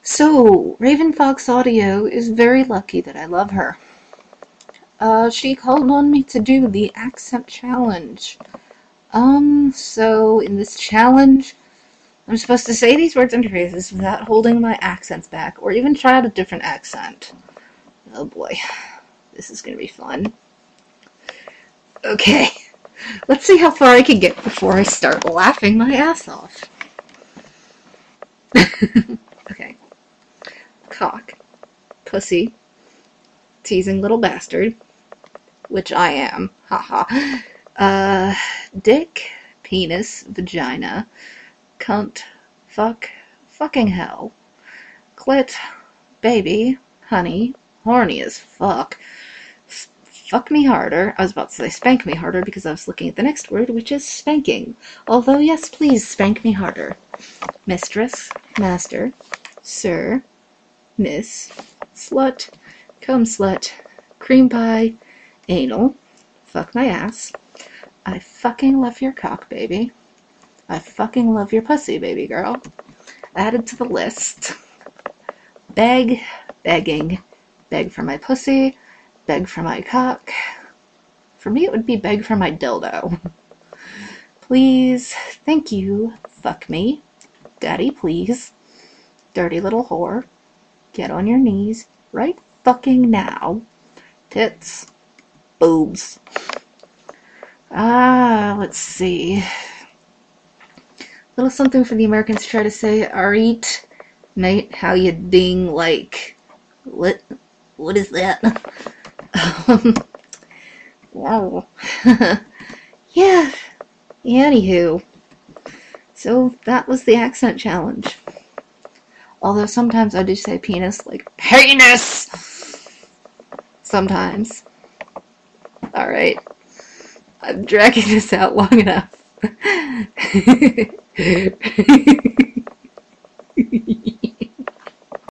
So, Raven Fox Audio is very lucky that I love her. She called on me to do the accent challenge. So in this challenge, I'm supposed to say these words and phrases without holding my accents back, or even try out a different accent. Oh boy, this is gonna be fun. Okay, let's see how far I can get before I start laughing my ass off. Okay. Cock. Pussy. Teasing little bastard. Which I am. Haha. Dick. Penis. Vagina. Cunt. Fuck. Fucking hell. Clit. Baby. Honey. Horny as fuck. Fuck me harder. I was about to say spank me harder because I was looking at the next word, which is spanking. Although, yes, please spank me harder. Mistress. Master. Sir. Miss. Slut. Cum slut. Cream pie. Anal. Fuck my ass. I fucking love your cock, baby. I fucking love your pussy, baby girl. Added to the list. Beg. Begging. Beg for my pussy. Beg for my cock. For me, it would be beg for my dildo. Please. Thank you. Fuck me. Daddy, please. Dirty little whore. Get on your knees. Right fucking now. Tits. Boobs. Let's see. Little something for the Americans to try to say. Arit. Mate, how you ding like... What is that? Wow. Yeah. Anywho. So, that was the accent challenge. Although sometimes I do say penis, like, penis! Sometimes. Alright. I'm dragging this out long enough.